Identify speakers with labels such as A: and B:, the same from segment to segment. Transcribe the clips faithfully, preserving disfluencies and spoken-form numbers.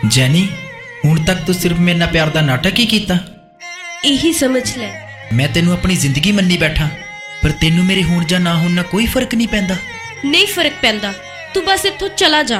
A: जैनी हुण तक तू सिर्फ मेरे नाल प्यार दा नाटक ही कीता।
B: यही समझ ले।
A: मैं तेनू अपनी जिंदगी मन्नी बैठा, पर तेनू मेरे होण जां ना होण नाल कोई फर्क नहीं पैंदा।
B: नहीं फर्क पैंदा, तू बस इत्थों चला जा।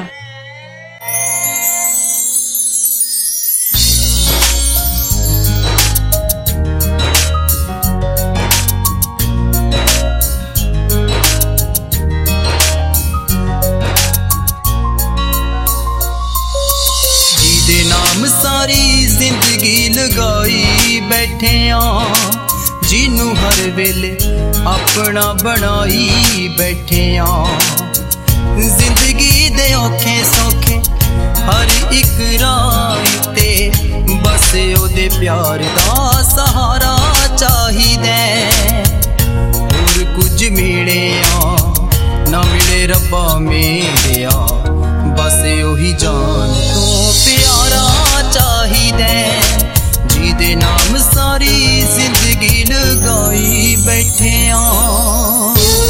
C: सारी जिंदगी लगाई बैठे आ, जिनू हर वेले अपना बनाई बैठे आ। जिंदगी दे औखे सौखे हर एक राह ते बस ओदे प्यार दा सहारा चाहिदा। होर कुछ मिले आ ना मिले रब्बा मेरेया, बस ओही जान तो प्यारा चाहिदा। जिहदे नाम सारी जिंदगी लगाई बैठे आ।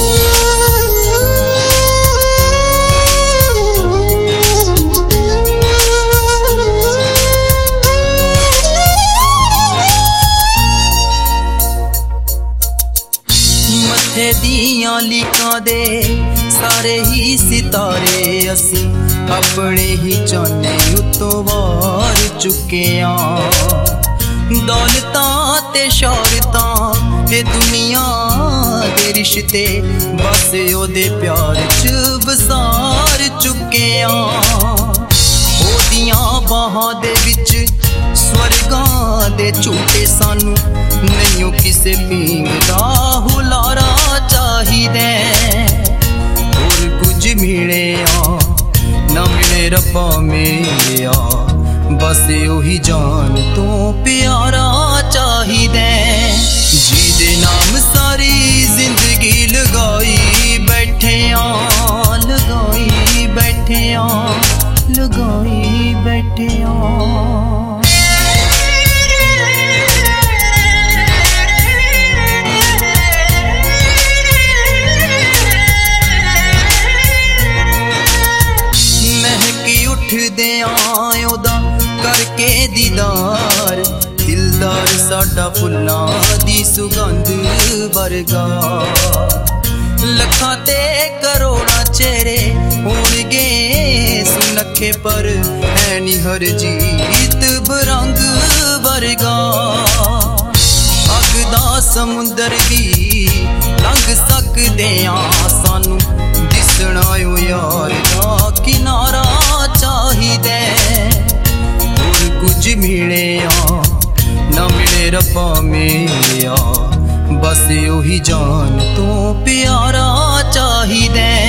C: मत्थे दियां लिखां दे सारे ही सितारे असी अपने ही चाने उत्तों वार चुके आ। दौलतां ते शौहरतां ते दुनिया दे रिश्ते बस ओदे प्यार च बसार चुके आ। ओदियां बाहां दे विच स्वर्गां दे झूटे सानू नहीं किसे पींग दा हुलारा चाहिदा। होर कुछ मिले आ ना मिले रब्बा मेरेया, बस ओही जान तो प्यारा चाहिदा। जिहदे नाम सारी जिंदगी लगाई बैठे आ, लगाई बैठे आ, लगाई बैठे आ। उठदे आए ओदा करके दीदार, दिलदार साडा फुल्लां दी सुगंध वर्गा। लखां ते करोड़ां चेहरे होणगे सुनखे, पर है नी हर जीत बरंग वर्गा। अग दा समुंदर भी लंघ सकदे आ, सानू दिसना ओ यार दा किनारा चाहिदा। होर कुछ मिले आ ना मिले रब्बा मेरेया, बस ओही जान तो प्यारा चाहिदा।